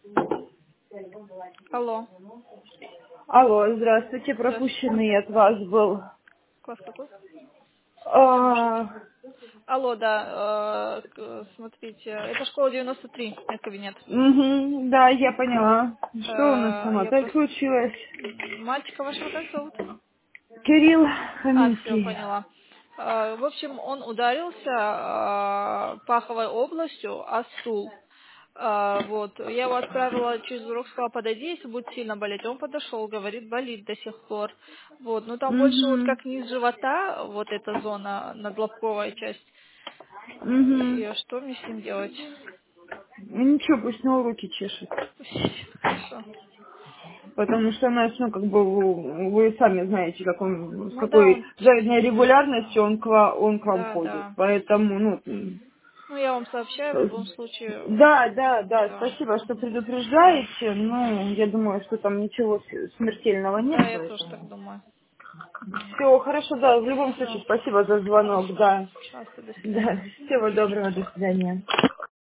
Алло. Алло, здравствуйте, Здравствуйте. пропущенный от вас был. Класс какой? Чем может быть? А, Алло, да, смотрите, это школа 93, это кабинет. да, я поняла. Что у нас там Я опять просто... случилось? Мальчика вашего как зовут? Кирилл Все, Хаминский. поняла. В общем, он ударился паховой областью о стул. Вот, я его отправила через урок, сказала, подойди, если будет сильно болеть. Он подошел, говорит, болит до сих пор. Вот, ну там больше вот Угу, как низ живота, вот эта зона, надлобковая часть. угу. И что мне с ним делать? Ну ничего, пусть на руки чешет. Хорошо. Потому что нас, ну, как бы, вы сами знаете, как он, с Ну да, какой он... завидной регулярностью он к вам Да, ходит. да. Поэтому, ну, Ну, я вам сообщаю в любом случае. да, Да. спасибо, что Да. предупреждаете. Ну, я думаю, что там ничего смертельного нет, Да, я тоже так поэтому. думаю. Все, хорошо, да, в любом случае, Все. спасибо за звонок, Хорошо. да. Пожалуйста, до свидания. Да, всего доброго, до свидания.